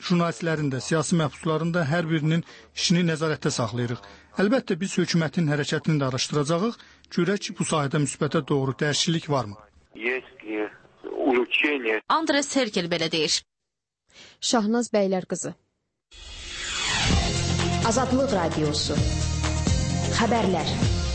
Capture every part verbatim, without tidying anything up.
jurnalistlərin də, siyasi məhbusların da hər birinin işini nəzarətdə saxlayırıq. Əlbəttə biz hökumətin hərəkətini də araşdıracağıq. Görək ki, bu sahədə müsbətə doğru dəyişiklik varmı? Andres Herkel belə deyir. Şahnaz Bəylər qızı. Azadlıq Radiosu. Xəbərlər.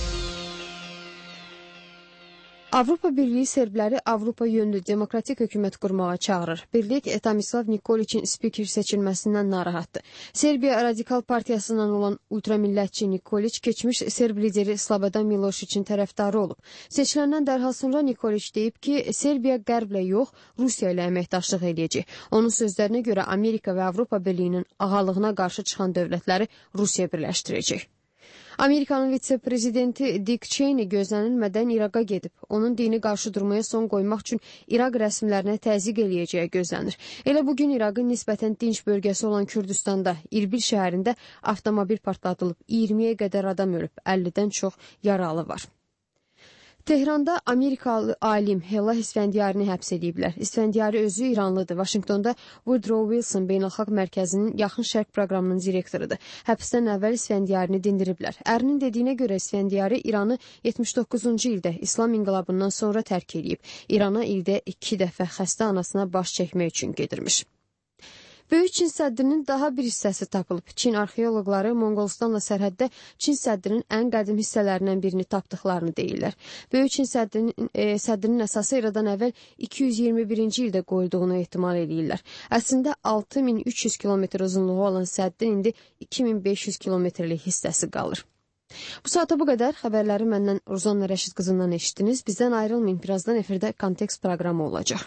Avropa Birliyi serbləri Avropa yönlü demokratik hökumət qurmağa çağırır. Birlik Tomislav Nikoliçin spiker seçilməsindən narahatdır. Serbiya Radikal Partiyasından olan ultramillətçi Nikoliç keçmiş serb lideri Slobodan Miloševićin tərəfdarı olub. Seçiləndən dərhal sonra Nikoliç deyib ki, Serbiya qərblə yox, Rusiya ilə əməkdaşlıq eləyəcək. Onun sözlərinə görə Amerika və Avropa Birliyinin ağalığına qarşı çıxan dövlətləri Rusiya birləşdirəcək. Amerikanın vitse-prezidenti Dick Cheney gözlənilmədən İraqa gedib. Onun dini qarşı durmaya son qoymaq üçün İraq rəsmilərinə təzyiq eləyəcəyi gözlənir. Elə bugün İraqın nisbətən dinc bölgəsi olan Kürdistanda, İrbil şəhərində avtomobil partladılıb. iyirmiyə qədər adam ölüb, əllidən çox yaralı var. Tehranda Amerikalı alim Hella İsfəndiyarını həbs ediblər. İsfəndiyarı özü İranlıdır. Vaşinqtonda Woodrow Wilson Beynəlxalq Mərkəzinin Yaxın Şərq proqramının direktorudur. Həbsdən əvvəl İsfəndiyarını dindiriblər. Ərinin dediyinə görə İsfəndiyarı İranı yetmiş doqquzuncu ildə İslam inqilabından sonra tərk edib. İrana ildə iki dəfə xəstə anasına baş çəkmək üçün gedirmiş. Böyük Çin səddinin daha bir hissəsi tapılıb. Çin arxeoloqları Monqolistanla sərhəddə Çin səddinin ən qədim hissələrindən birini tapdıqlarını deyirlər. Böyük Çin səddinin, e, səddinin əsası eradan əvvəl iki yüz iyirmi birinci ildə qoyulduğunu ehtimal edirlər. Əslində altı min üç yüz kilometr uzunluğu olan səddin indi iki min beş yüz kilometrlik hissəsi qalır. Bu saata bu qədər. Xəbərləri məndən Ruzanna Rəşid qızından eşitdiniz. Bizdən ayrılmayın. Birazdan efirdə kontekst proqramı olacaq.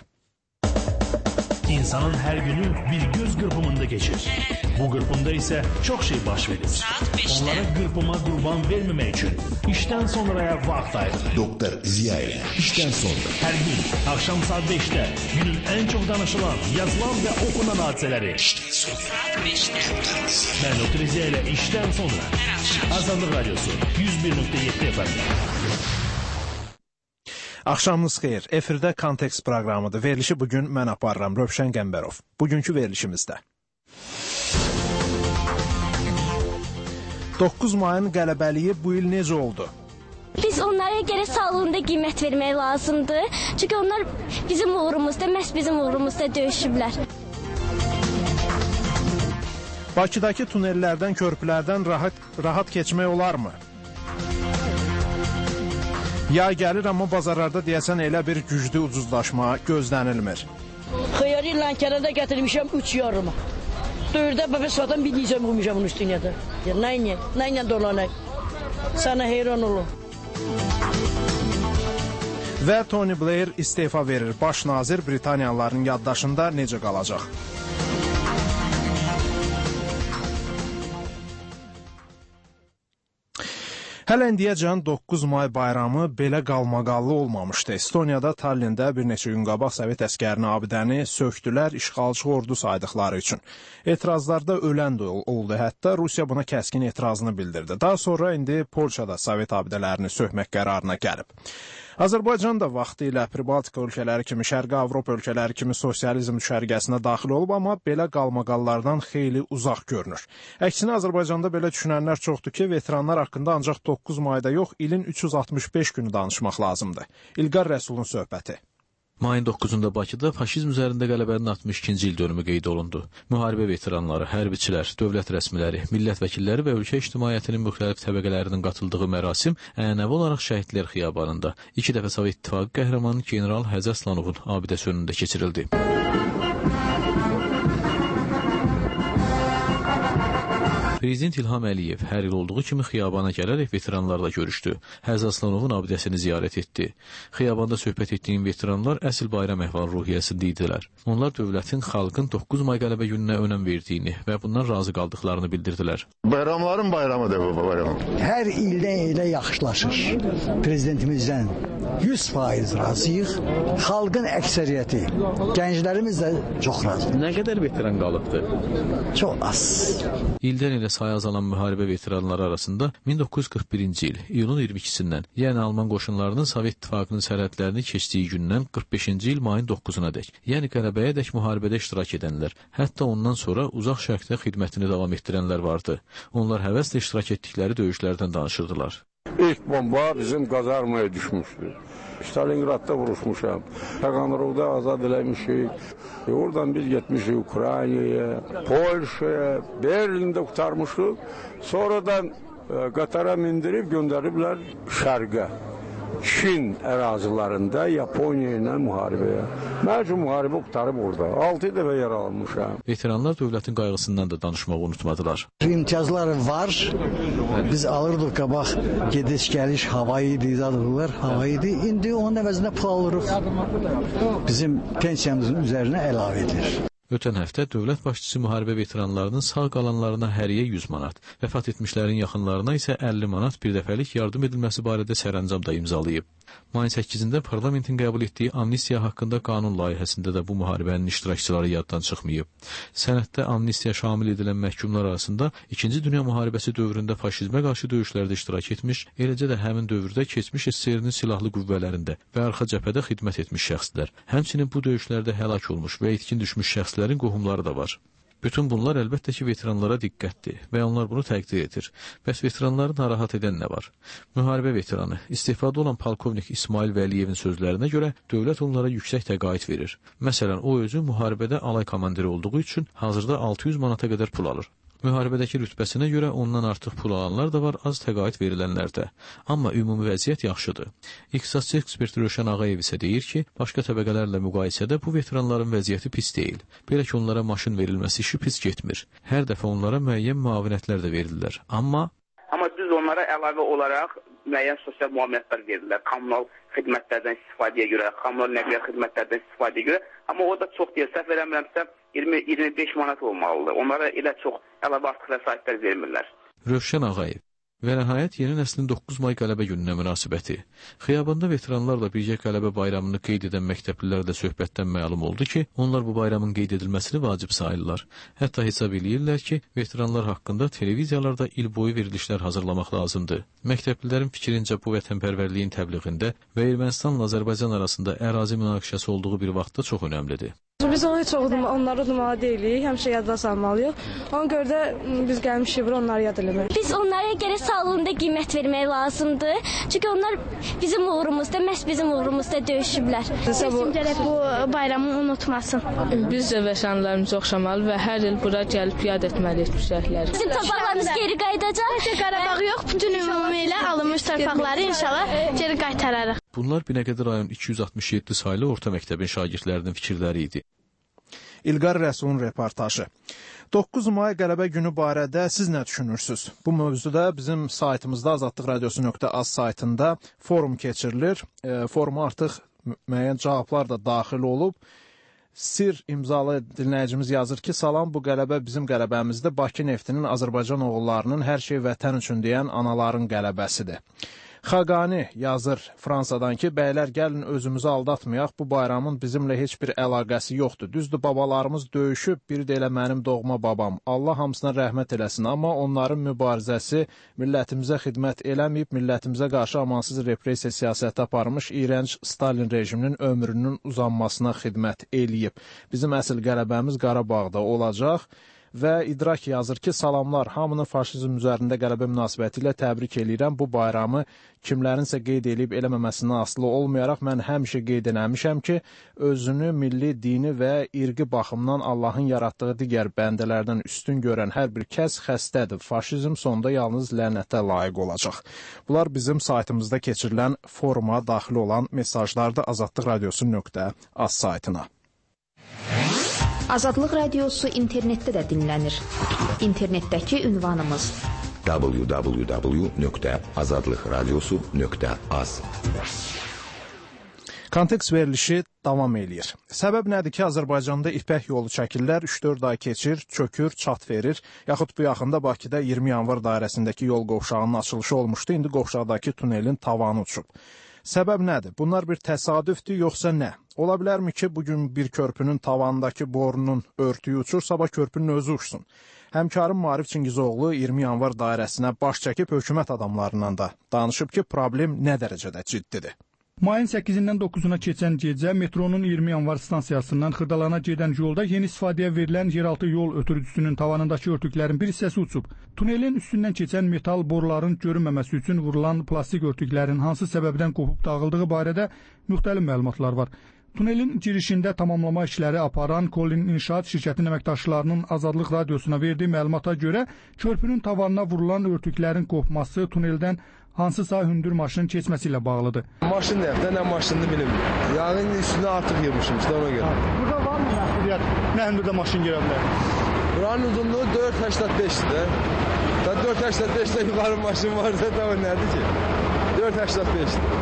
İnsanın hər günü bir göz qırpımında keçir. Bu qırpımda isə çox şey baş verir. Onlara qırpıma qurban verməmək üçün işdən sonraya vaxt ayırır. Doktor Ziya ilə işdən sonra. Hər gün axşam saat beşdə günün ən çox danışılan, yazılan və okunan hadisələri. İşdən sonra. beşdə. Mən Doktor Ziya ilə işdən sonra. Azadlıq Radiosu yüz bir nöqtə yeddi F M-də. Axşamınız xeyir. Efirdə kontekst proqramıdır. Verilişi bugün mən aparıram, Rövşən Qəmbərov. Bugünkü verilişimizdə. doqquz mayın qələbəliyi bu il necə oldu? Biz onlara gərək sağlığında qiymət vermək lazımdır. Çünki onlar bizim uğrumuzda, məhz bizim uğrumuzda döyüşüblər. Bakıdakı tunellərdən, körpülərdən rahat, rahat keçmək olarmı? Yay gəlir, amma bazarlarda deyəsən elə bir güclü ucuzlaşma gözlənilmir. Xeyari Lənkərəndə gətirmişəm üç yarıma. Döyürdə bəbə satan bir necə bulmuşam onun üstünə də. Nə ilə, nə ilə dolanaq? Sənə heyran olun. Və Tony Blair istefa verir. Baş nazir Britaniyalıların yaddaşında necə qalacaq? Hələ indiyəcən doqquz may bayramı belə qalmaqallı olmamışdı. Estoniyada Tallində bir neçə gün qabaq Sovet əskərini abidəni sökdülər işğalçı ordu saydıqları üçün. Etirazlarda ölən də oldu. Hətta Rusiya buna kəskin etirazını bildirdi. Daha sonra indi Polşada Sovet abidələrini sökmək qərarına gəlib. Azərbaycan da vaxtı ilə Pribaltika ölkələri kimi, Şərqi Avropa ölkələri kimi sosializm düşərgəsinə daxil olub, amma belə qalmaqallardan xeyli uzaq görünür. Əksinə Azərbaycanda belə düşünənlər çoxdur ki, veteranlar haqqında ancaq doqquz mayda yox, ilin üç yüz altmış beş günü danışmaq lazımdır. İlqar Rəsulun söhbəti. Mayın doqquzunda Bakıda faşizm üzərində qələbənin altmış ikinci il dönümü qeyd olundu. Müharibə veteranları, hərbiçilər, dövlət rəsmiləri, millət vəkilləri və ölkə ictimaiyyətinin müxtəlif təbəqələrinin qatıldığı mərasim ənənəvi olaraq Şəhidlər Xiyabanında iki dəfə Sovet İttifaqı qəhrəmanı general Həzi Aslanovun abidəsi önündə keçirildi. Prezident İlham Əliyev hər il olduğu kimi xiyabana gələrək veteranlarla görüşdü. Həzi Aslanovun abidəsini ziyarət etdi. Xiyabanda söhbət etdiyim veteranlar əsl bayram əhval ruhiyyəsində idilər. Onlar dövlətin, xalqın doqquz may qələbə gününə önəm verdiyini və bundan razı qaldıqlarını bildirdilər. Bayramların bayramıdır bu bayram. Hər ildə elə yaxşılaşır prezidentimizdən. yüz faiz razıyıq. Xalqın əksəriyyəti, gənclərimiz də çox razı. Nə qədər veteran qalıbdı? Çox az. İldən ilə sayı azalan müharibə veteranları arasında min doqquz yüz qırx birinci il iyunun iyirmi ikisindən, yəni Alman qoşunlarının Sovet İttifaqının sərhədlərini keçdiyi gündən qırx beşinci il mayın doqquzuna dək, yəni qələbəyə dək müharibədə iştirak edənlər, hətta ondan sonra uzaq şərqdə xidmətini davam etdirənlər vardı. Onlar həvəslə iştirak etdikləri döyüşlərdən danışırdılar. İlk bomba bizim Qazarmaya düşmüşdü. Stalingradda vuruşmuşam. Taganrogda azad eləmişik. E, oradan biz getmişik Ukraynaya, Polşaya, Berlində qurtarmışıq. Sonradan e, qatara mindirib göndəriblər şərqə. Çin ərazilərində Yaponiya ilə müharibəyə. Mən üçün müharibə qutarıb orada. altı dəfə yaralanmışam. Veteranlar dövlətin qayğısından da danışmağı unutmadılar. İmtiyazlar var. Biz alırdıq qabaq gediş-gəliş, hava idi, alırlar, hava idi. İndi onun əvəzində pul alırıq. Bizim pensiyamızın üzərinə əlavə edilir. Ötən həftə dövlət başçısı müharibə veteranlarının sağ qalanlarına həriyə yüz manat, vəfat etmişlərin yaxınlarına isə əlli manat bir dəfəlik yardım edilməsi barədə sərəncam da imzalayıb. Mayın səkkizində parlamentin qəbul etdiyi amnistiya haqqında qanun layihəsində də bu müharibənin iştirakçıları yaddan çıxmayıb. Sənəddə amnistiya şamil edilən məhkumlar arasında İkinci Dünya müharibəsi dövründə faşizmə qarşı döyüşlərdə iştirak etmiş, eləcə də həmin dövrdə keçmiş S S R-nin silahlı qüvvələrində və arxa cəbhədə xidmət etmiş şəxslər, həmçinin bu döyüşlərdə həlak olmuş və itkin düşmüş şəxslərin qohumları da var. Bütün bunlar əlbəttə ki, veteranlara diqqətdir və onlar bunu təqdir edir. Bəs veteranları narahat edən nə var? Müharibə veteranı, istifada olan polkovnik İsmail Vəliyevin sözlərinə görə dövlət onlara yüksək təqaüd verir. Məsələn, o özü müharibədə alay komandiri olduğu üçün hazırda altı yüz manata qədər pul alır. Müharibədəki rütbəsinə görə ondan artıq pul alanlar da var, az təqaüd verilənlər də. Amma ümumi vəziyyət yaxşıdır. İqtisadçı ekspert Rövşən Ağayev isə deyir ki, başqa təbəqələrlə müqayisədə bu veteranların vəziyyəti pis deyil. Belə ki, onlara maşın verilməsi işi pis getmir. Hər dəfə onlara müəyyən müavinətlər də verirlər. Amma Amma düz onlara əlavə olaraq müəyyən sosial müavinətlər verirlər. Kommunal xidmətlərdən istifadəyə görə, kommunal nəqliyyat xidmətlərdən istifadəyə görə. Amma o da çox deyil. Səhv eləmirəmsə iyirmi iyirmi beş manat olmalıdır. Onlara elə çox əlavə artıq vəsaitlər vermirlər. Rövşən Ağayev və nəhayət yeni nəslin doqquz may qələbə gününə münasibəti. Xiyabanda veteranlarla birgə qələbə bayramını qeyd edən məktəblilərlə söhbətdən məlum oldu ki, onlar bu bayramın qeyd edilməsini vacib sayırlar. Hətta hesab eləyirlər ki, veteranlar haqqında televiziyalarda il boyu verilişlər hazırlamaq lazımdır. Məktəblilərin fikrincə bu vətənpərvərliyin təbliğində və Ermənistanla Azərbaycan arasında ərazi münaqişəsi olduğu bir vaxtda çox önəmlidir. Biz onu heç onları udmalı deyilik, həmişə yadda salmalıyıq. Ona görə də biz gəlmişik bura onları yad eləmək. Biz onlara gərək sağlığında qiymət vermək lazımdır. Çünki onlar bizim uğrumuzda, məhz bizim uğrumuzda döyüşüblər. Bizim gərək bu bayramı unutmasın. Biz də vətənlərimizi oxşamalı və hər il bura gəlib yad etməliyik bu şəhərləri. Bizim torpaqlarımız geri qayıdacaq. Qarabağ yox, bütün ümumi ilə alınmış torpaqları inşallah geri qaytararıq. Bunlar Binəqədi rayon iki yüz altmış yeddi saylı orta məktəbin şagirdlərinin fikirləri idi. İlqar Rəsulun reportajı. doqquz may qələbə günü barədə siz nə düşünürsünüz? Bu mövzuda bizim saytımızda azadlıq radiosu nöqtə az saytında forum keçirilir. E, foruma artıq müəyyən cavablar da daxil olub. Sir imzalı dinləyicimiz yazır ki, salam, bu qələbə bizim qələbəmizdir. Bakı neftinin Azərbaycan oğullarının hər şey vətən üçün deyən anaların qələbəsidir. Xaqani yazır Fransadan ki, bəylər gəlin özümüzü aldatmayaq, bu bayramın bizimlə heç bir əlaqəsi yoxdur. Düzdür, babalarımız döyüşüb, biri də elə mənim doğma babam. Allah hamısına rəhmət eləsin, amma onların mübarizəsi millətimizə xidmət eləməyib, millətimizə qarşı amansız repressiya siyasəti aparmış iyrənc Stalin rejiminin ömrünün uzanmasına xidmət eləyib. Bizim əsl qələbəmiz Qarabağda olacaq. Və idrak yazır ki, salamlar, hamını faşizm üzərində qələbə münasibəti ilə təbrik eləyirəm. Bu bayramı kimlərinsə qeyd edib eləməməsindən asılı olmayaraq mən həmişə qeyd eləmişəm ki, özünü milli, dini və irqi baxımdan Allahın yaratdığı digər bəndələrdən üstün görən hər bir kəs xəstədir. Faşizm sonda yalnız lənətə layiq olacaq. Bunlar bizim saytımızda keçirilən foruma daxil olan mesajlardır Azadlıq radiosu nöqtə az saytına. Azadlıq radiosu internetdə də dinlənir. İnternetdəki ünvanımız w w w nöqtə azadlıq radiosu nöqtə az. Kontekst verilişi davam eləyir. Səbəb nədir ki, Azərbaycanda ipək yolu çəkirlər, üç dörd ay keçir, çökür, çat verir. Yaxud bu yaxında Bakıda iyirmi yanvar dairəsindəki yol qovşağının açılışı olmuşdu, indi qovşaqdakı tunelin tavanı uçub. Səbəb nədir? Bunlar bir təsadüfdür, yoxsa nə? Ola bilərmi ki, bugün bir körpünün tavandakı borunun örtüyü uçur, sabah körpünün özü uçsun? Həmkarım Maarif Çingizoğlu iyirmi yanvar dairəsinə baş çəkib hökumət adamlarından da danışıb ki, problem nə dərəcədə ciddidir. Mayın səkkizindən doqquzuna keçən gecə metronun iyirmi yanvar stansiyasından Xırdalana gedən yolda yeni istifadəyə verilən yeraltı yol ötürücüsünün tavanındakı örtüklərin bir hissəsi uçub. Tunelin üstündən keçən metal boruların görünməməsi üçün vurulan plastik örtüklərin hansı səbəbdən qopub dağıldığı barədə müxtəlif məlumatlar var. Tunelin girişində tamamlama işləri aparan Kolin İnşaat şirkətinin əməkdaşlarının Azadlıq Radiosuna verdiyi məlumata görə körpünün tavanına vurulan örtüklərin qopması tuneldən hansısa hündür maşının keçməsi ilə bağlıdır. Maşın nəfdə, nə maşınını bilmirəm. Yağın üstünə artıq yığmışım işte ona görə. Burada var mı məsuliyyət? Nə hündürdə maşın girə bilər? Buranın uzunluğu dörd səksən beşdir. dörd səksən beşdən yuxarı maşın varsa da o nədir ki? dörd səksən beşdir.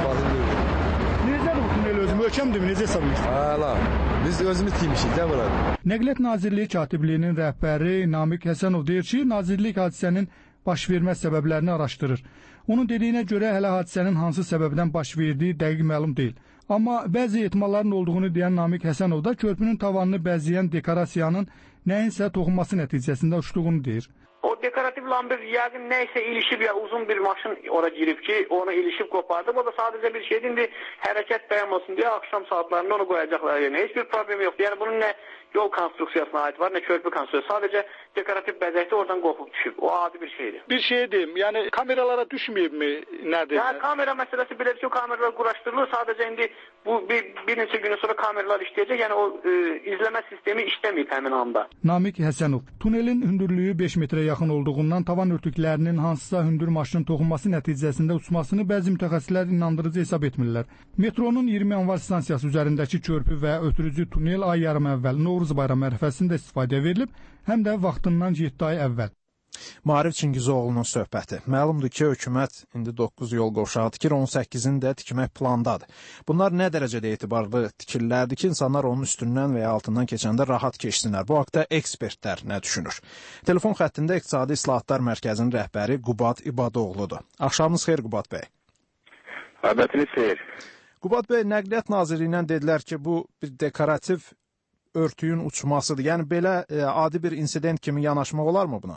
Necədir bu tunel özü? Möhkəmdir mi? Necə hesab edirsən? Hala, biz özümüz tiymişik də burada. Nəqliyyat Nazirliyi katibliyinin rəhbəri Namiq Həsənov deyir ki, Nazirlik hadisənin baş vermə səbəblərini araşdırır. Onun dediyinə görə hələ hadisənin hansı səbəbdən baş verdiyi dəqiq məlum deyil. Amma bəzi ehtimalların olduğunu deyən Namiq Həsənov da körpünün tavanını bəzəyən dekorasiyanın nəyinsə toxunması nəticəsində uçduğunu deyir. O dekorativ lambir yəqin nəysə ilişib ya uzun bir maşın ora girib ki, onu ilişib qopardı. O da sadəcə bir şeydir. İndi hərəkət dayanmasın deyə axşam saatlarında onu qoyacaqlar yerine. Heç bir problem yoxdur. Yəni bunun nə yol konstruksiyasına aid var, nə körpü konstruksiyası. Sadəcə dekorativ bəzəkdə oradan qopub düşüb. O adi bir şeydir. Bir şey deyim, yəni kameralara düşməyibmi? Nədir? Yəni kamera məsələsi belədir ki, o kameralar quraşdırılır. Sadəcə indi bu bir, bir neçə gün sonra kameralar işləyəcək. Yəni o e, izləmə sistemi işləməyib həmin anda. Namiq Həsənov, tunelin hündürlüyü beş metrə yaxın olduğundan tavan örtüklərinin hansısa hündür maşının toxunması nəticəsində uçmasını bəzi mütəxəssislər inandırıcı hesab etmirlər. Metronun iyirmi yanvar stansiyası üzərindəki körpü və ötürücü tunel ay yarım əvvəl Novruz bayramı ərəfəsində istifadəyə verilib, həm də vaxtından yeddi ay əvvəl. Maarif Çingizoğlu'nun söhbəti. Məlumdur ki, hökumət indi doqquz yol qovşağı tikir, on səkkizini də tikmək plandadır. Bunlar nə dərəcədə etibarlı tikirlərdir ki, insanlar onun üstündən və ya altından keçəndə rahat keçsinlər. Bu haqda ekspertlər nə düşünür? Telefon xəttində İqtisadi İslahatlar Mərkəzinin rəhbəri Qubad İbadoğludur. Axşamınız xeyir Qubad bəy. Abətiniz xeyir. Qubad bəy, Nəqliyyat Nazirliyindən dedilər ki, bu bir dekorativ örtüyün uçmasıdır. Yəni belə e, adi bir insident kimi yanaşmaq olarmı buna?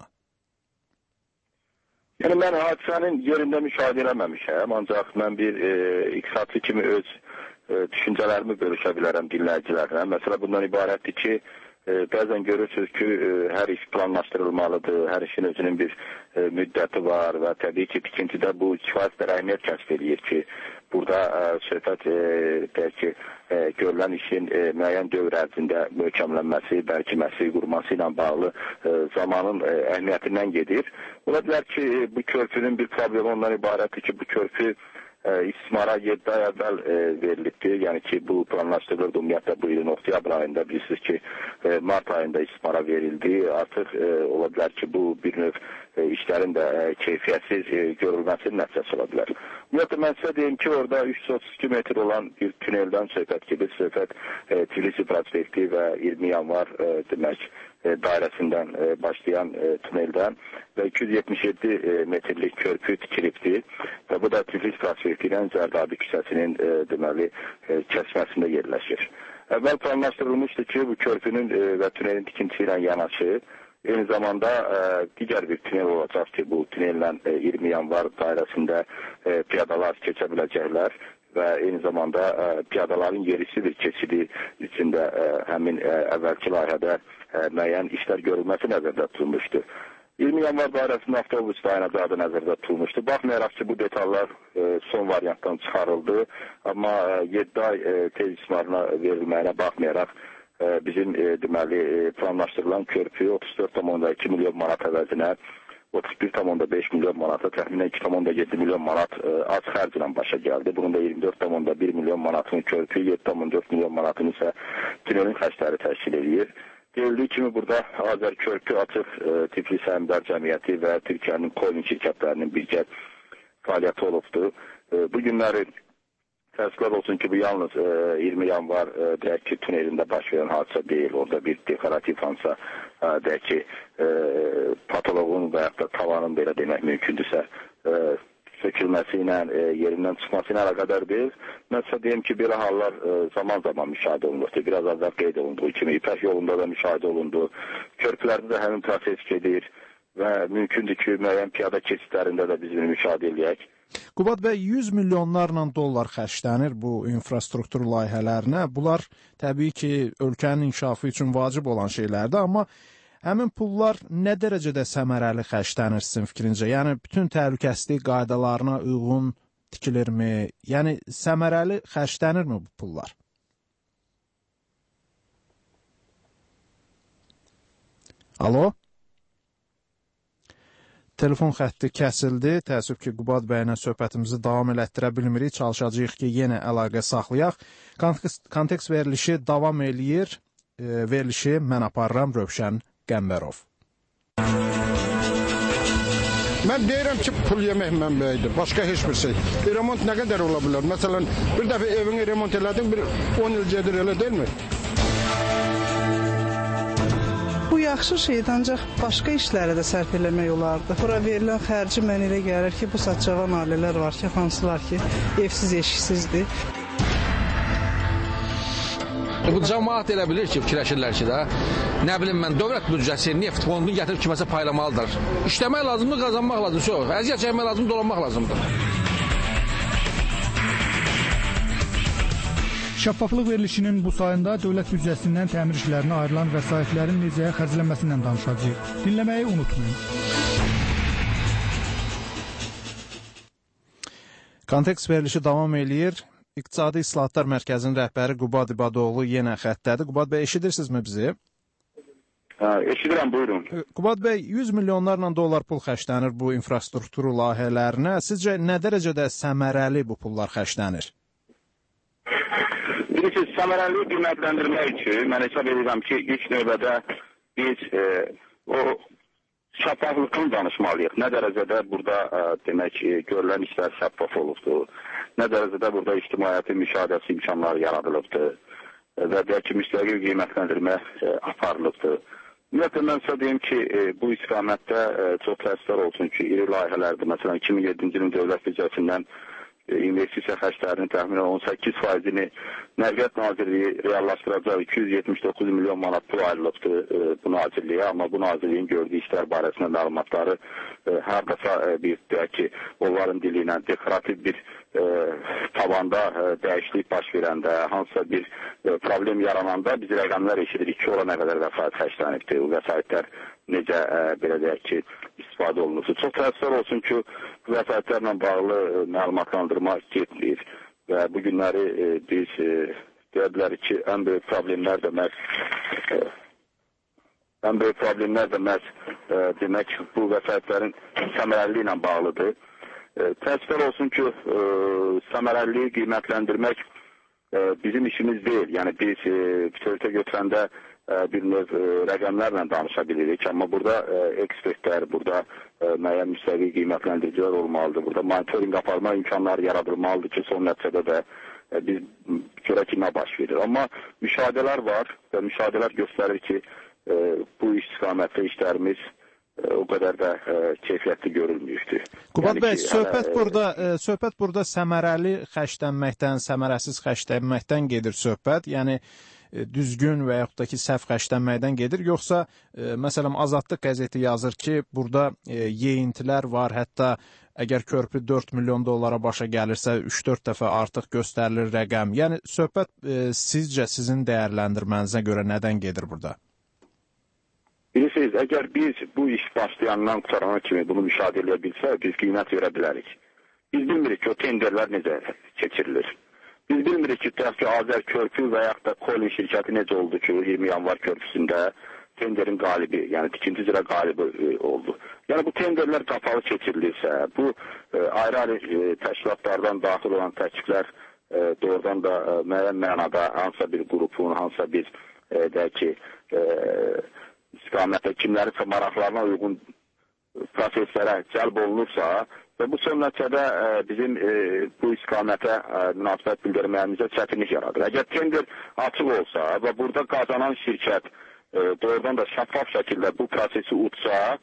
Yəni mən hadisənin yerində müşahidə eləməmişəm, ancaq mən bir e, iqtisadçı kimi öz e, düşüncələrimi bölüşə bilərəm dinləyicilərlə. Məsələ bundan ibarətdir ki, e, bəzən görürsünüz ki, e, hər iş planlaşdırılmalıdır, hər işin özünün bir e, müddəti var və təbii ki, tikintidə bu kifayət qədər əhəmiyyət kəsb edir ki, burada e, söhbət e, bəlkə e, görülən işin e, müəyyən dövr ərzində möhkəmlənməsi, bərkiməsi, qurması ilə bağlı e, zamanın e, əhəmiyyətindən gedir. Ola bilər ki, bu körpünün bir problemi ondan ibarətdir ki, bu körpü e, istismara yeddi ay əvvəl e, verilibdir. Yəni ki, bu planlaşdırılırdı ümumiyyətlə bu ilin oktyabr ayında, bilirsiniz ki, e, mart ayında istismara verildi. Artıq e, ola bilər ki, bu bir növ e, işlərin də e, keyfiyyətsiz e, görülməsinin nəticəsi ola bilər. Ümumiyyətlə, mən sizə deyim ki, orada üç yüz otuz iki metr olan bir tuneldən söhbət gedir. Söhbət e, Tbilisi prospekti və iyirmi yanvar e, demək, dairəsindən başlayan tuneldən və iki yüz yetmiş yeddi metrlik körpü tikilibdir və bu da Tiflis prospekti ilə Zərdabi küçəsinin deməli kəsməsində yerləşir. Əvvəl planlaşdırılmışdı ki, bu körpünün və tunelin tikintisi ilə yanaşı eyni zamanda digər bir tunel olacaq ki, bu tunellə iyirmi yanvar dairəsində piyadalar keçə biləcəklər və eyni zamanda ə, piyadaların yerisi bir keçidi içində ə, həmin ə, əvvəlki layihədə ə, müəyyən işlər görülməsi nəzərdə tutulmuşdu. iyirmi yanvar dairəsində avtobus dayanacağı da nəzərdə tutulmuşdu. Baxmayaraq ki, bu detallar ə, son variantdan çıxarıldı, amma ə, yeddi ay ə, tez istismarına verilməyinə baxmayaraq ə, bizim ə, deməli planlaşdırılan körpü otuz dörd nöqtə iki milyon manat əvəzinə otuz bir nöqtə beş milyon manata, təxminən iki nöqtə yeddi milyon manat ə, az xərclə başa gəldi. Bunun da iyirmi dörd nöqtə bir milyon manatını körpü, yeddi nöqtə dörd milyon manatını isə tunelin xərcləri təşkil edir. Deyildiyi kimi burada Azər Körpü Açıq ə, Tiflis Səhmdar Cəmiyyəti və Türkiyənin Kolin şirkətlərinin birgə fəaliyyəti olubdur. Ə, bu günləri təəssüflər olsun ki, bu yalnız ə, iyirmi yanvar ə, deyək ki, tunelində baş verən hadisə deyil. Orada bir dekorativ hansa ə, deyək ki, ə, patoloqun və yaxud da tavanın belə demək mümkündürsə ə, sökülməsi ilə, e, yerindən çıxması ilə əlaqədar deyil. Mən sizə deyim ki, belə hallar e, zaman-zaman müşahidə olunur. Biraz əvvəl qeyd olunduğu kimi İpək yolunda da müşahidə olundu. Körpülərdə də həmin proses gedir və mümkündür ki, müəyyən piyada keçidlərində də biz bunu müşahidə edək. Qubad bəy, yüz milyonlarla dollar xərclənir bu infrastruktur layihələrinə. Bunlar təbii ki, ölkənin inkişafı üçün vacib olan şeylərdir, amma həmin pullar nə dərəcədə səmərəli xərclənir sizin fikrincə? Yəni, bütün təhlükəsizlik qaydalarına uyğun tikilirmi? Yəni, səmərəli xərclənirmi bu pullar? Alo? Telefon xətti kəsildi. Təəssüf ki, Qubad bəylə söhbətimizi davam elətdirə bilmirik. Çalışacağıq ki, yenə əlaqə saxlayaq. Kontekst verilişi davam eləyir. E, verilişi mən aparıram, Rövşən Qəmbərov. Mən deyirəm ki, pul yemək mənbəyidir, başqa heç bir şey. Remont nə qədər ola bilər? Məsələn, bir dəfə evini remont elədin, bir on il gedir, elə deyilmi? Bu yaxşı şeydir, ancaq başqa işlərə də sərf eləmək olardı. Bura verilən xərci mən elə gəlir ki, bu saat cavan ailələr var ki, hansılar ki, evsiz, eşiksizdir. Bu cəmaat elə bilir ki, fikirləşirlər ki də, nə bilim mən, dövlət büdcəsi, neft fondunu gətirib kiməsə paylamalıdır. İşləmək lazımdır, qazanmaq lazımdır, yox, əziyyət çəkmək lazımdır, dolanmaq lazımdır. Şəffaflıq verilişinin bu sayında dövlət büdcəsindən təmir işlərinə ayrılan vəsaitlərin necə xərclənməsindən danışacağıq. Dinləməyi unutmayın. Kontekst verilişi davam eləyir. İqtisadi İslahatlar Mərkəzinin rəhbəri Qubad İbadoğlu yenə xəttədir. Qubad bəy, eşidirsinizmi bizi? Hə, eşidirəm, buyurun. Qubad bəy, yüz milyonlarla dollar pul xərclənir bu infrastrukturu layihələrinə. Sizcə nə dərəcədə səmərəli bu pullar xərclənir? Bilirsiniz, səmərəli qiymətləndirmək üçün mən hesab edirəm ki, ilk növbədə biz e, o şəffaflıqdan danışmalıyıq. Nə dərəcədə burada ə, demək ki, görülən işlər şəffaf olubdur. Nə dərəcədə burada ictimaiyyətin müşahidəsi imkanları yaradılıbdır və deyək ki, müstəqil qiymətləndirmə ə, aparılıbdır. Ümumiyyətlə, mən sizə deyim ki, ə, bu istiqamətdə ə, çox təəssüflər olsun ki, iri layihələrdir. Məsələn, iki min yeddinci ilin dövlət büdcəsindən investisiya xərclərinin təxminən on səkkiz faizini Nəqliyyat Nazirliyi reallaşdıracaq iki yüz yetmiş doqquz milyon manat pul ayrılıbdır e, bu nazirliyə, amma bu nazirliyin gördüyü işlər barəsində məlumatları e, hər dəfə e, bir deyək ki, onların dili ilə dekorativ bir e, tavanda e, dəyişiklik baş verəndə, hansısa bir e, problem yarananda biz rəqəmlər eşidirik ki, ora nə qədər vəsait xərclənibdir, o vəsaitlər necə ə, belə deyək ki, istifadə olunur. Çox təəssüflər olsun ki, bu vəsaitlərlə bağlı ə, məlumatlandırma getmir və bu günləri ə, biz ə, deyə bilərik ki, ən böyük problemlər də məhz ə, ən böyük problemlər də məhz ə, demək bu vəsaitlərin səmərəliliyi ilə bağlıdır. Ə, təəssüflər olsun ki, ə, səmərəliliyi qiymətləndirmək ə, bizim işimiz deyil. Yəni biz ə, bütövlükdə götürəndə bir növ ə, rəqəmlərlə danışa bilirik, amma burada ə, ekspertlər, burada ə, müəyyən müstəqil qiymətləndiricilər olmalıdır. Burada monitoring aparma imkanları yaradılmalıdır ki, son nəticədə də ə, biz görək ki, nə baş verir. Amma müşahidələr var və müşahidələr göstərir ki, ə, bu istiqamətdə işlərimiz ə, o qədər də ə, keyfiyyətli görülmüyübdür. Qubad yəni bəy, ki, söhbət, hələ, burada, ə, söhbət burada səmərəli xərclənməkdən, səmərəsiz xərclənməkdən gedir söhbət. Yəni, düzgün və yaxud da ki, səhv xərclənməkdən gedir, yoxsa e, məsələn Azadlıq qəzeti yazır ki, burada e, yeyintilər var, hətta əgər körpü dörd milyon dollara başa gəlirsə, üç dörd dəfə artıq göstərilir rəqəm. Yəni söhbət e, sizcə sizin dəyərləndirmənizə görə nədən gedir burada? Bilirsiniz, əgər biz bu iş başlayandan qutarana kimi bunu müşahidə edə bilsək, biz qiymət verə bilərik. Biz bilmirik ki, o tenderlər necə keçirilir. Biz bilmirik ki, ki Azər Körpü və yaxud da Kolin şirkəti necə oldu ki, iyirmi yanvar körpüsündə tenderin qalibi, yəni tikinti üzrə qalibi e, oldu. Yəni bu tenderlər qapalı keçirilirsə, bu e, ayrı-ayrı e, təşkilatlardan daxil olan təkliflər e, doğrudan da e, müəyyən mənada hansısa bir qrupun, hansısa bir e, deyək ki, e, istiqamətdə kimlərin maraqlarına uyğun proseslərə cəlb olunursa, və bu son nəticədə e, bizim e, bu istiqamətə e, münasibət bildirməyimizə çətinlik yaradır. Əgər tender açıq olsa və burada qazanan şirkət e, doğrudan da şəffaf şəkildə bu prosesi utsa,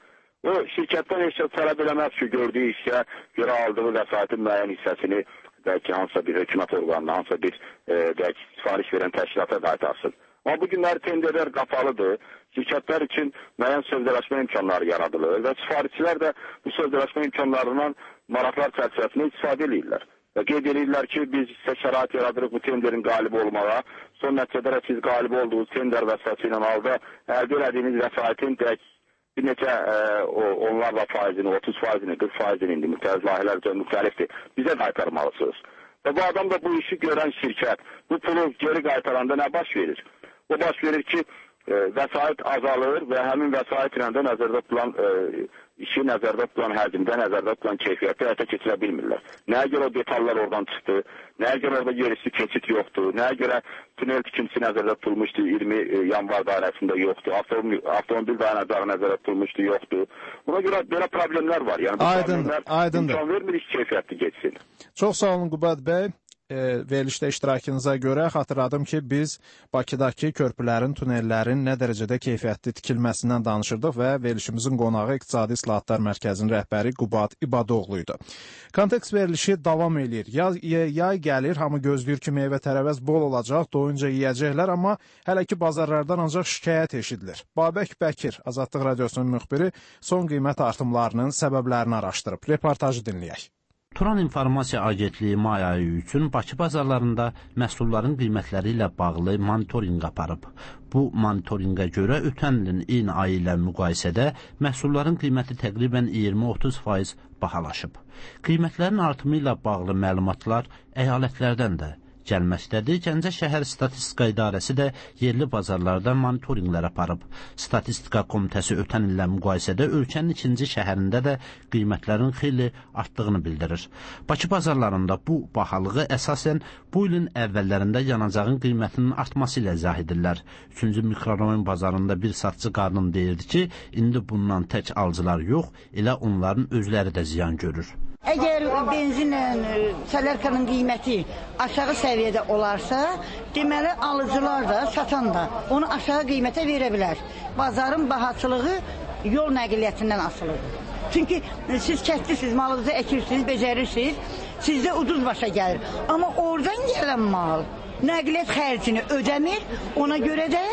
O şirkətdən heç kəs tələb eləməz ki, gördüyü işə görə aldığı vəsaitin müəyyən hissəsini belki hansısa bir hükümet organına, hansısa bir e, belki sipariş veren teşkilata qaytarsın. Ama bu günler tenderler kapalıdır. Şirketler için müəyyən sözləşmə imkanları yaradılır ve sifarişçilər de bu sözləşmə imkanlarından maraqlar çərçivəsində istifadə edirlər. Və qeyd edirlər ki, biz sizə şərait yaradırıq bu tenderin qalibi olmağa. Son nəticədə siz qalib olduğunuz tender vəsatəsilə halda əldə etdiyiniz vəsaitin tək bir neçə e, onlarla faizini, otuz faizini, qırx faizini indi müxtəlif layihələr üzrə müxtəlifdir. Bizə qaytarmalısınız. Və bu adam da bu işi görən şirkət bu pulu geri qaytaranda nə baş verir? O baş verir ki, e, vəsait azalır və həmin vəsait ilə də nəzərdə tutulan e, işi nəzərdə tutulan həcmdə, nəzərdə tutulan keyfiyyətdə həyata keçirə bilmirlər. Nəyə görə o detallar oradan çıxdı? Nəyə görə orada yerüstü keçid yoxdur? Nəyə görə tünel tikintisi nəzərdə tutulmuşdu, iyirmi yanvar dairəsində yoxdur? Avtomobil, avtomobil dayanacaqı nəzərdə tutulmuşdu, yoxdur? Buna görə belə problemlər var. Yəni bu Aydın, problemlər aydındır. imkan vermir iş keyfiyyətli geçsin. Çox sağ olun Qubad bəy. E, verilişdə iştirakınıza görə xatırladım ki, biz Bakıdakı körpülərin, tunellərin nə dərəcədə keyfiyyətli tikilməsindən danışırdıq və verilişimizin qonağı İqtisadi İslahatlar Mərkəzinin rəhbəri Qubad İbadoğlu idi. Kontekst verilişi davam eləyir. Yay, yay gəlir, hamı gözləyir ki, meyvə tərəvəz bol olacaq, doyunca yeyəcəklər, amma hələ ki bazarlardan ancaq şikayət eşidilir. Babək Bəkir, Azadlıq Radiosunun müxbiri, son qiymət artımlarının səbəblərini araşdırıb. Reportajı dinləyək. Turan İnformasiya Agentliyi may ayı üçün Bakı bazarlarında məhsulların qiymətləri ilə bağlı monitorinq aparıb. Bu monitorinqə görə ötən ilin eyni ayı ilə müqayisədə məhsulların qiyməti təqribən iyirmi otuz faiz bahalaşıb. Qiymətlərin artımı ilə bağlı məlumatlar əyalətlərdən də gəlməkdədir. Gəncə şəhər statistika idarəsi də yerli bazarlarda monitorinqlər aparıb. Statistika komitəsi ötən illə müqayisədə ölkənin ikinci şəhərində də qiymətlərin xeyli artdığını bildirir. Bakı bazarlarında bu bahalığı əsasən bu ilin əvvəllərində yanacağın qiymətinin artması ilə izah edirlər. Üçüncü mikrorayon bazarında bir satçı qadın deyirdi ki, indi bundan tək alıcılar yox, elə onların özləri də ziyan görür. Əgər benzinlə sələrkanın qiyməti aşağı səviyyədə olarsa, deməli alıcılar da, satan da onu aşağı qiymətə verə bilər. Bazarın bahaçılığı yol nəqliyyatından asılıdır. Çünki siz kəslisiniz, malınızı əkirsiniz, becərirsiniz, sizdə ucuz başa gəlir. Amma oradan gələn mal nəqliyyat xərcini ödəmir, ona görə də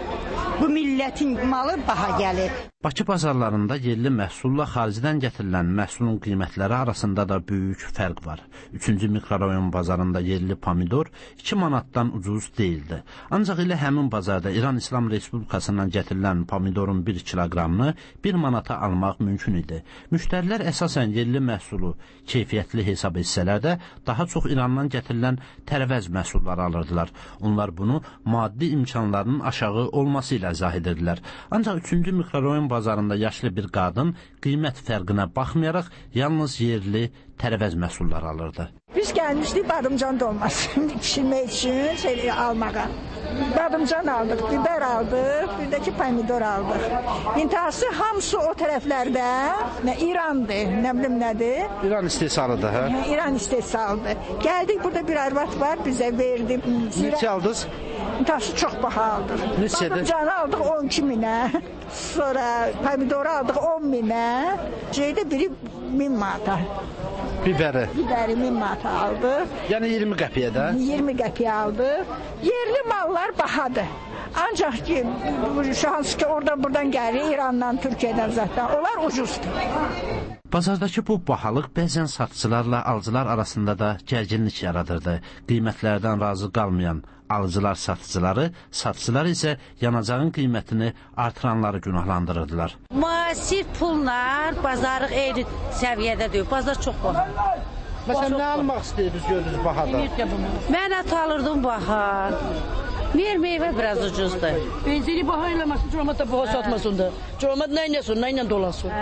bu millətin malı baha gəlir. Bakı bazarlarında yerli məhsulla xaricdən gətirilən məhsulun qiymətləri arasında da böyük fərq var. Üçüncü mikrorayon bazarında yerli pomidor iki manatdan ucuz deyildi. Ancaq elə həmin bazarda İran İslam Respublikasından gətirilən pomidorun bir kiloqramını bir manata almaq mümkün idi. Müştərilər əsasən yerli məhsulu keyfiyyətli hesab etsələr də daha çox İrandan gətirilən tərəvəz məhsulları alırdılar. Onlar bunu maddi imkanlarının aşağı olması ilə izah edirdilər. Ancaq üçüncü mikrorayon bazarında yaşlı bir qadın qiymət fərqinə baxmayaraq yalnız yerli tərəvəz məhsulları alırdı. Biz gəlmişdik badımcan dolmasını pişirmək üçün şey almağa. Badımcan aldıq, biber aldıq, bir də ki pomidor aldıq. İntihası hamısı o tərəflərdə, nə İrandır, nə bilim nədir? İran istehsalıdır, hə? İran istehsalıdır. Gəldik, burada bir arvad var, bizə verdi. Neçə aldınız? İntihası çox baha aldıq. Neçədir? Badımcanı aldıq on iki minə, sonra pomidoru aldıq on minə, şeydə biri min manata. Biberi? Biberi min manata aldıq. Yəni iyirmi qəpiyə də? iyirmi qəpiyə aldıq. Yerli mallar bahadır. Ancaq ki, hansı ki oradan buradan gəlir, İrandan, Türkiyədən zaten, onlar ucuzdur. Bazardakı bu bahalıq bəzən satıcılarla alıcılar arasında da gərginlik yaradırdı. Qiymətlərdən razı qalmayan alıcılar satıcıları, satıcılar isə yanacağın qiymətini artıranları günahlandırırdılar. Müasir pullar bazarı eyni səviyyədədir. Bazar çox baha. Məsələn, nə almaq istəyirsiniz gördünüz bahada? Mən ət alırdım baha. Mir meyvə biraz ucuzdur. Benzini baha eləməsin, cəmaət də baha satmasın da. Cəmaət nə eləsin, nə ilə dolasın.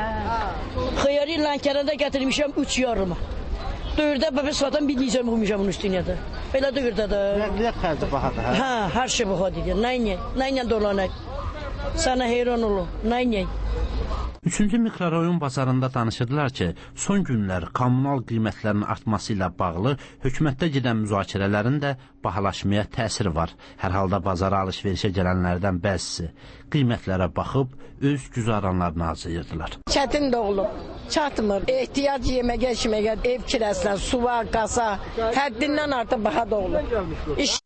Xiyarı Lənkərəndə gətirmişəm üç yarıma. Döyürdə bəbə satan bir necə vurmuşam onun üstünə də. Belə döyürdə də. Nəqliyyat xərci bahadır, hə? Hə, hər şey bahadır. Nə ilə, nə ilə dolanaq. Sana heyran olun, nə ilə. Üçüncü mikrorayon bazarında danışırdılar ki, son günlər kommunal qiymətlərin artması ilə bağlı hökumətdə gedən müzakirələrin də bahalaşmaya təsiri var. Hər halda bazara alış-verişə gələnlərdən bəzisi qiymətlərə baxıb öz güzaranlarını arzulayırdılar. Çətin də olub, çatmır. Ehtiyac yeməyə, içməyə, ev kirəsinə, suva, qasa, həddindən artıq baha da olub. İş...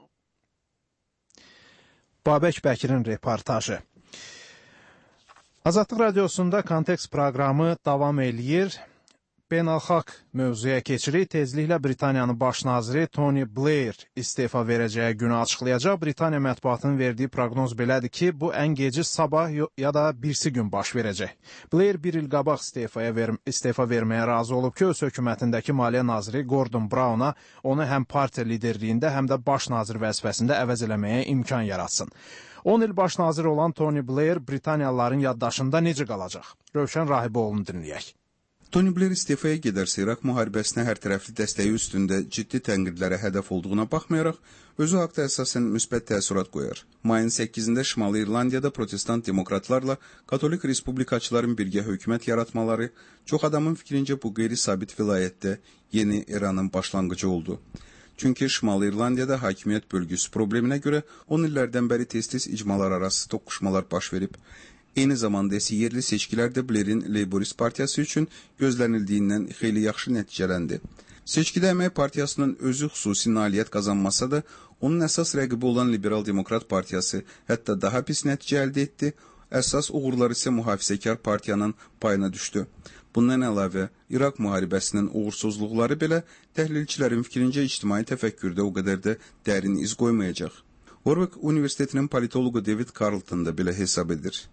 Babək Bəkirin reportajı. Azadlıq Radiosunda Kontekst proqramı davam eləyir. Beynəlxalq mövzuya keçirik. Tezliklə Britaniyanın baş naziri Tony Blair istefa verəcəyi günü açıqlayacaq. Britaniya mətbuatının verdiyi proqnoz belədir ki, bu ən geci sabah ya da birisi gün baş verəcək. Blair bir il qabaq istefaya ver istefa verməyə razı olub ki, öz hökumətindəki maliyyə naziri Gordon Brown'a onu həm partiya liderliyində, həm də baş nazir vəzifəsində əvəz eləməyə imkan yaratsın. on il baş nazir olan Tony Blair Britaniyalıların yaddaşında necə qalacaq? Rövşən Rahiboğlu'nu dinləyək. Tony Blair istifaya gedərsə İraq müharibəsinə hər tərəfli dəstəyi üstündə ciddi tənqidlərə hədəf olduğuna baxmayaraq, özü haqda əsasən müsbət təəssürat qoyar. Mayın səkkizində Şimali İrlandiyada protestant demokratlarla katolik respublikaçıların birgə hökumət yaratmaları çox adamın fikrincə bu qeyri-sabit vilayətdə yeni eranın başlanğıcı oldu. Çünki Şimali İrlandiyada hakimiyyət bölgüsü probleminə görə on illərdən bəri tez-tez icmalar arası toqquşmalar baş verib. Eyni zamanda isə yerli seçkilərdə Blair'in Labourist partiyası üçün gözlənildiyindən xeyli yaxşı nəticələndi. Seçkidə Əmək partiyasının özü xüsusi nailiyyət qazanmasa da, onun əsas rəqibi olan Liberal Demokrat partiyası hətta daha pis nəticə əldə etdi, əsas uğurları isə mühafizəkar partiyanın payına düşdü. Bundan əlavə, İraq müharibəsinin uğursuzluqları belə təhlilçilərin fikrincə ictimai təfəkkürdə o qədər də dərin iz qoymayacaq. Warwick Universitetinin politologu David Carleton da belə hesab edir.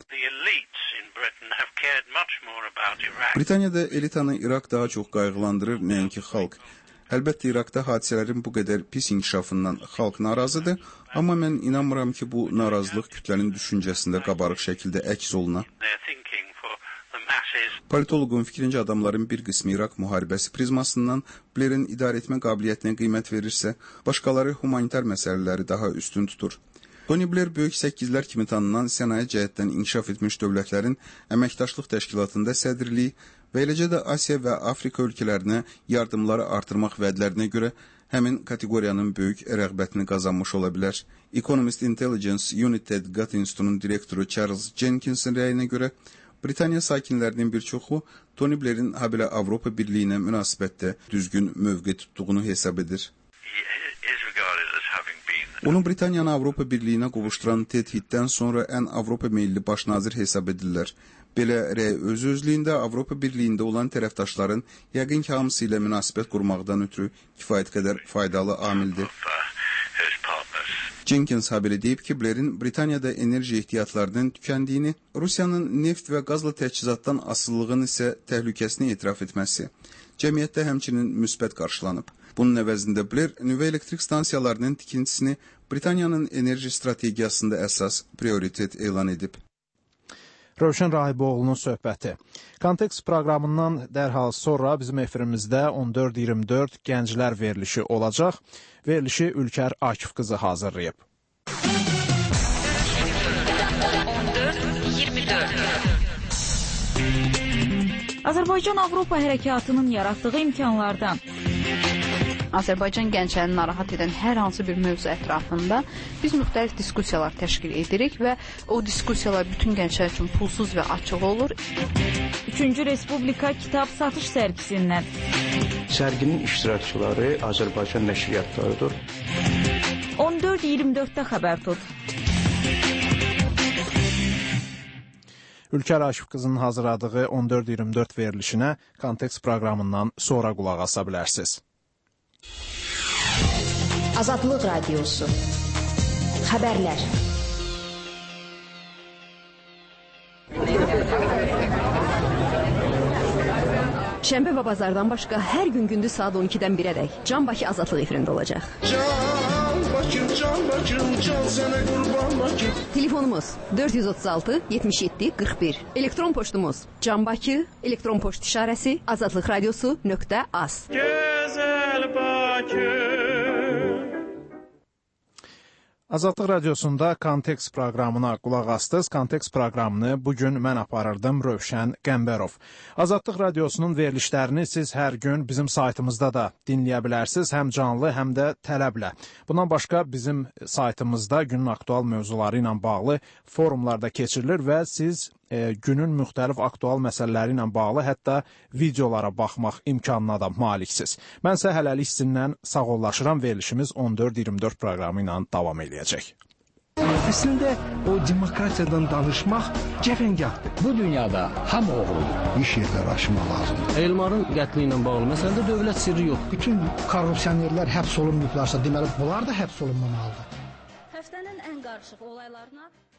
Britaniyada elitanı İraq daha çox qayğılandırır, nəinki xalq. Əlbəttə, İraqda hadisələrin bu qədər pis inkişafından xalq narazıdır, amma mən inanmıram ki, bu narazılıq kütlənin düşüncəsində qabarıq şəkildə əks oluna. Politologun fikrincə adamların bir qismi İraq müharibəsi prizmasından Blair'in idarə etmə qabiliyyətinə qiymət verirsə, başqaları humanitar məsələləri daha üstün tutur. Tony Blair böyük səkizlər kimi tanınan sənaye cəhətdən inkişaf etmiş dövlətlərin əməkdaşlıq təşkilatında sədrliyi və eləcə də Asiya və Afrika ölkələrinə yardımları artırmaq vədlərinə görə həmin kateqoriyanın böyük rəğbətini qazanmış ola bilər. Economist Intelligence Unit Tədqiqat İnstitutunun direktoru Charles Jenkins'in rəyinə görə Britaniya sakinlərinin bir çoxu Tony Blair'in habelə Avropa Birliyinə münasibətdə düzgün mövqe tutduğunu hesab edir. Onu Britaniyanı Avropa Birliyinə qovuşduran Ted Heath'dən sonra ən Avropa meyilli baş nazir hesab edirlər. Belə rəy öz-özlüyündə Avropa Birliyində olan tərəfdaşların yəqin ki, hamısı ilə münasibət qurmaqdan ötürü kifayət qədər faydalı amildir. Jenkins habelə deyib ki, Blair'in Britaniyada enerji ehtiyatlarının tükəndiyini, Rusiyanın neft və qazla təchizatdan asıllığın isə təhlükəsini etiraf etməsi cəmiyyətdə həmçinin müsbət qarşılanıb. Bunun əvəzində Blair nüvə elektrik stansiyalarının tikintisini Britaniyanın enerji strategiyasında əsas prioritet elan edib. Rövşən Rahiboğlu'nun söhbəti. Kontekst proqramından dərhal sonra bizim efirimizdə on dörd iyirmi dörd gənclər verilişi olacaq. Verilişi Ülkər Akif qızı hazırlayıb. on dörd iyirmi dörd Azərbaycan-Avropa hərəkatının yaratdığı imkanlardan Azərbaycan gənclərini narahat edən hər hansı bir mövzu ətrafında biz müxtəlif diskussiyalar təşkil edirik və o diskussiyalar bütün gənclər üçün pulsuz və açıq olur. Üçüncü Respublika kitab satış sərgisindən Sərginin iştirakçıları Azərbaycan nəşriyyatlarıdır. on dörd iyirmi dörddə xəbər tut. Ülkər Akif qızının hazırladığı on dörd iyirmi dörd verilişinə Kontekst proqramından sonra qulaq asa bilərsiniz. Azadlıq Radiosu. Xəbərlər. Şənbə və bazardan başqa hər gün gündüz saat on ikidən birədək Can Bakı Azadlıq efirində olacaq. Can Bakım, Can Bakım, Can sənə qurban Bakım. Telefonumuz dörd yüz otuz altı yetmiş yeddi qırx bir. Elektron poçtumuz Can Bakı, elektron poçt işarəsi azadlıqradiosu nöqtə az. Gözəl Bakı. Azadlıq Radiosunda Kontekst proqramına qulaq astınız. Kontekst proqramını bugün mən aparırdım, Rövşən Qəmbərov. Azadlıq Radiosunun verilişlərini siz hər gün bizim saytımızda da dinləyə bilərsiniz, həm canlı, həm də tələblə. Bundan başqa bizim saytımızda günün aktual mövzuları ilə bağlı forumlarda keçirilir və siz e, günün müxtəlif aktual məsələləri ilə bağlı hətta videolara baxmaq imkanına da maliksiniz. Mən isə hələlik sizindən sağollaşıram, verilişimiz on dörd iyirmi dörd proqramı ilə davam edəcək. Əslində o demokratiyadan danışmaq cəfəngahdır. Bu dünyada hamı oğrudur. İş yerləri açmaq lazımdır. Elmarın qətli ilə bağlı məsələdə dövlət sirri yox. Bütün korrupsionerlər həbs olunmayıblarsa, deməli bunlar da həbs olunmamalıdır. Həftənin ən qarışıq olaylarına